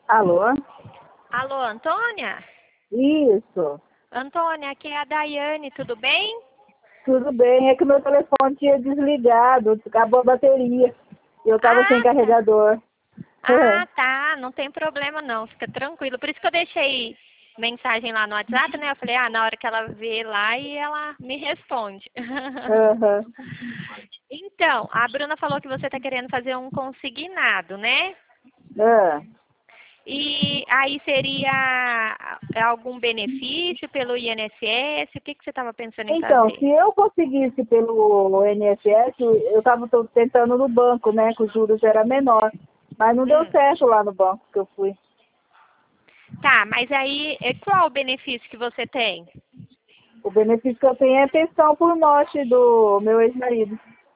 Alô? Alô, Antônia? Isso. Antônia, aqui é a Daiane, tudo bem? Tudo bem, é que meu telefone tinha desligado, acabou a bateria. Eu estava sem Tá. carregador. Tá, não tem problema não, fica tranquilo. Por isso que eu deixei mensagem lá no WhatsApp, né? Eu falei, na hora que ela vê lá e ela me responde. Aham. Então, a Bruna falou que você está querendo fazer um consignado, né? Ah. E aí seria algum benefício pelo INSS? O que você estava pensando em Então, fazer? se eu conseguisse pelo INSS, eu estava tentando no banco, né, que os juros era menor. Mas não deu Hum. certo lá no banco que eu fui. Tá, mas aí qual o benefício que você tem? O benefício que eu tenho é a pensão por morte do meu ex-marido.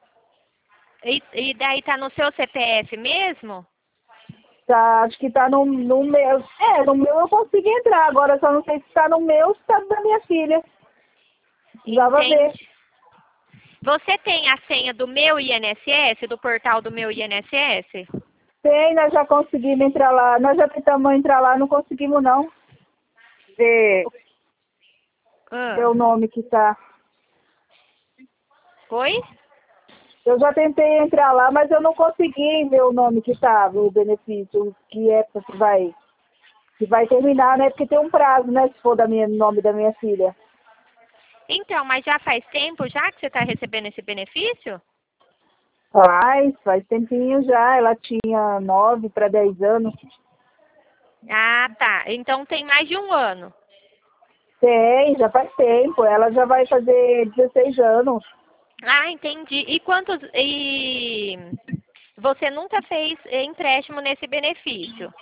E daí tá no seu CPF mesmo? Tá, acho que tá no meu. No meu eu consegui entrar, agora só não sei se tá no meu ou se tá da minha filha. Precisava ver. Entendi. Você tem a senha do meu INSS, do portal do meu INSS? Tem, nós já conseguimos entrar lá. Nós já tentamos entrar lá, não conseguimos não. Ver Ah. o nome que tá. Oi? Eu já tentei entrar lá, mas eu não consegui ver o nome que tava, o benefício, que é que vai terminar, né? Porque tem um prazo, né? Se for nome da minha filha. Então, mas já faz tempo já que você está recebendo esse benefício? Faz tempinho já. Ela tinha 9 para 10 anos. Tá. Então tem mais de um ano. Tem, já faz tempo. Ela já vai fazer 16 anos. Entendi. E você nunca fez empréstimo nesse benefício?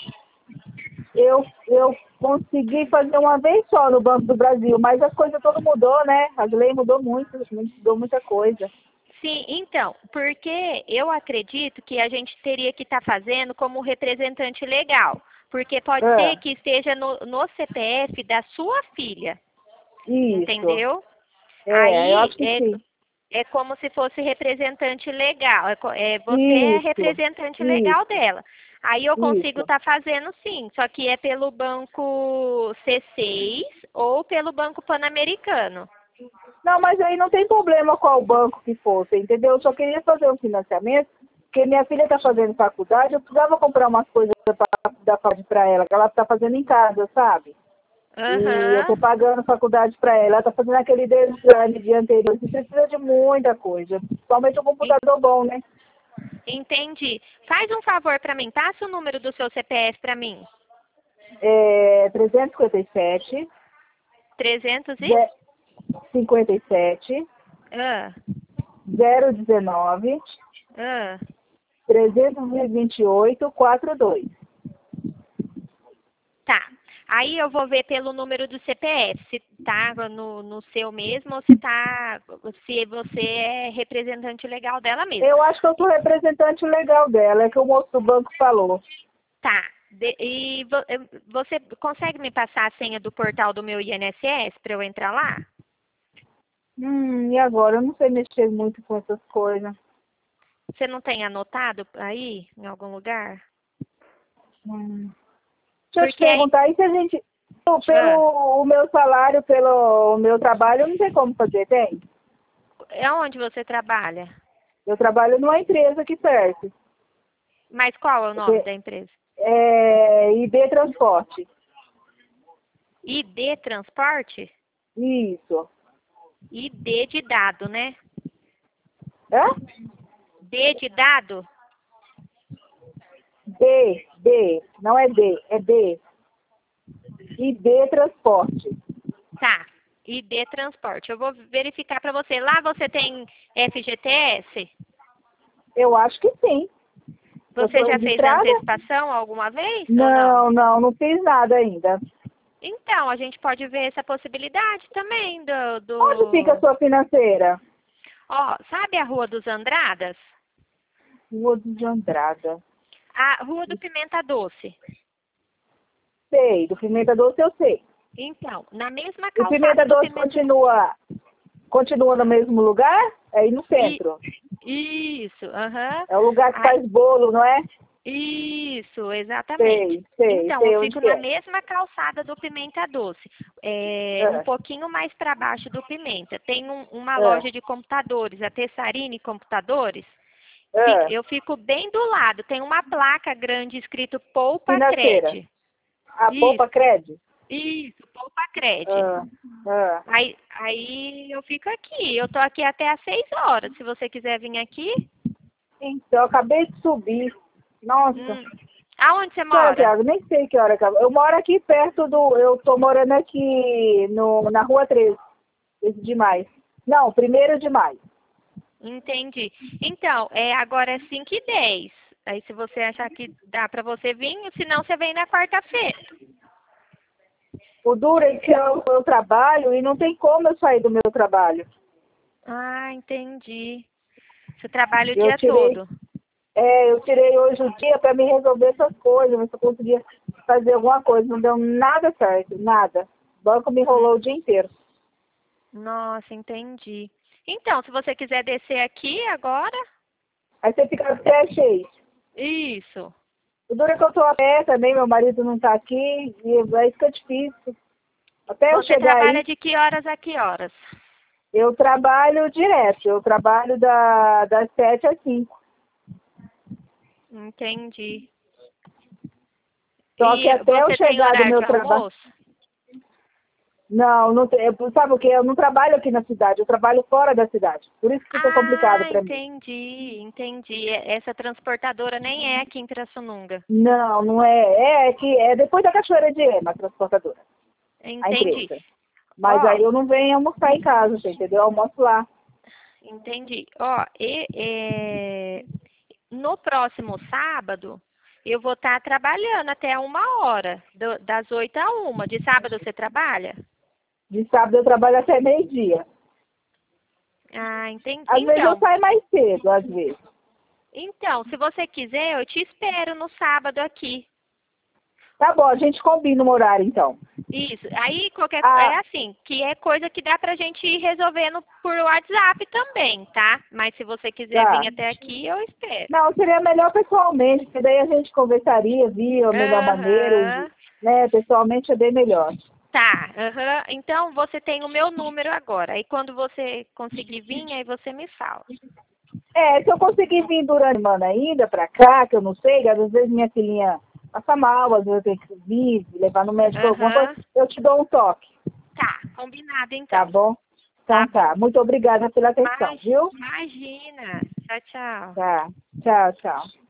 Eu consegui fazer uma vez só no Banco do Brasil, mas as coisas todas mudou, né? As leis mudou muito, mudou muita coisa. Sim, então, porque eu acredito que a gente teria que estar fazendo como representante legal, porque pode ser Ah, que esteja no CPF da sua filha, isso. entendeu? Eu Aí acho que sim. é como se fosse representante legal, você é Isso, representante legal isso, dela. Aí eu consigo isso. estar fazendo sim, só que é pelo banco C6 ou pelo banco Pan-Americano. Não, mas aí não tem problema qual banco que fosse, entendeu? Eu só queria fazer um financiamento, porque minha filha está fazendo faculdade, eu precisava comprar umas coisas para dar para ela, que ela está fazendo em casa, sabe? E eu tô Aham. pagando faculdade para ela. Ela tá fazendo aquele design de anterior. Você precisa de muita coisa. Principalmente um computador bom, né? Entendi. Faz um favor para mim, passa o número do seu CPF para mim. 357, 300 e? 57, Ah, 019, ah. 328, 42. Tá. Aí eu vou ver pelo número do CPF, se tá no seu mesmo ou se você é representante legal dela mesmo. Eu acho que eu sou representante legal dela, é que o moço do banco falou. Tá. Você consegue me passar a senha do portal do meu INSS para eu entrar lá? E agora? Eu não sei mexer muito com essas coisas. Você não tem anotado aí em algum lugar? Hum. Deixa eu te Porque aí. perguntar, e se a gente... Ah, Pelo o meu salário, pelo meu trabalho, não tem como fazer, tem? é onde você trabalha? Eu trabalho numa empresa aqui perto. Mas qual é o nome da empresa? IB Transporte. ID Transporte? Isso. ID de dado, né? Hã? D de dado? D. Não é D, é D. IB Transporte. Tá. ID Transporte. Eu vou verificar para você. Lá você tem FGTS? Eu acho que sim. Eu Você estou já fez registrada? antecipação alguma vez ou não? Não fiz nada ainda. Então, a gente pode ver essa possibilidade também Onde fica a sua financeira? Ó, sabe a Rua dos Andradas? Rua dos Andrada. A Rua do Pimenta Doce. Sei, do Pimenta Doce eu sei. Então, na mesma O Pimenta calçada do Doce Pimenta... continua no mesmo lugar? É aí no I- centro. Isso, aham. É o lugar que Aí, faz bolo, não é? Isso, exatamente. Então, sei eu onde fico que na é. mesma calçada do Pimenta Doce, um pouquinho mais para baixo do Pimenta. Tem uma Ah, loja de computadores, a Tessarine Computadores. ah, Eu fico bem do lado. Tem uma placa grande escrito Poupa financeira. Cred. A Poupa Isso, Cred? isso, Poupa Cred. Ah, ah. Aí eu fico aqui. Eu tô aqui até às 6 horas. Se você quiser vir aqui. Então, eu acabei de subir. Nossa. Aonde você Não, mora? Thiago, nem sei que hora acaba. Eu moro aqui perto do... Eu tô morando aqui na Rua 13, esse de maio. Não, 1º de maio. Entendi. Então, agora é 5h10. Aí se você achar que dá para você vir, senão você vem na quarta-feira. O duro é que eu trabalho e não tem como eu sair do meu trabalho. Ah, entendi. Você trabalha o Eu dia tirei, todo. eu tirei hoje o dia para me resolver essas coisas, mas eu conseguia fazer alguma coisa. Não deu nada certo, nada. O banco me enrolou o dia inteiro. Nossa, entendi. Então, se você quiser descer aqui agora. Aí você fica até cheio. Isso. O duro é que eu tô a pé também, meu marido não tá aqui, e aí fica difícil. Até eu Você chegar trabalha aí, de que horas a que horas? eu trabalho direto. Eu trabalho das 7 às 5. Entendi. Só que E até eu você tem chegar do horário meu de trabalho... almoço? Não, não tem. Sabe o que? Eu não trabalho aqui na cidade, eu trabalho fora da cidade. Por isso que fica complicado Ah, para mim. entendi. Essa transportadora nem é aqui em Pirassununga. Não, não é. É que é depois da Cachoeira de Ema, a transportadora, a Entendi. empresa. Mas Ó, aí eu não venho almoçar em casa, você entendeu? Eu almoço lá. entendi. Ó, no próximo sábado, eu vou estar trabalhando até 1h, das 8 à 1. De sábado você trabalha? De sábado eu trabalho até meio-dia. Ah, entendi. Às vezes eu saio mais cedo, às vezes. Então, se você quiser, eu te espero no sábado aqui. Tá bom, a gente combina um horário então. Isso. Aí Ah, é assim, que é coisa que dá pra gente ir resolvendo por WhatsApp também, tá? Mas se você quiser tá. vir até aqui, eu espero. Não, seria melhor pessoalmente, porque daí a gente conversaria, via a melhor maneira, Aham. né? Pessoalmente é bem melhor. Tá, aham. Então você tem o meu número agora. Aí quando você conseguir vir, aí você me fala. Se eu conseguir vir durante a semana ainda pra cá, que eu não sei, às vezes minha filhinha passa mal, às vezes eu tenho que vir, levar no médico alguma coisa, Aham. eu te dou um toque, Tá, combinado tá então. bom? Tá Então bom. tá. Muito obrigada pela atenção, viu? Imagina. Tchau, tchau. Tá. Tchau, tchau.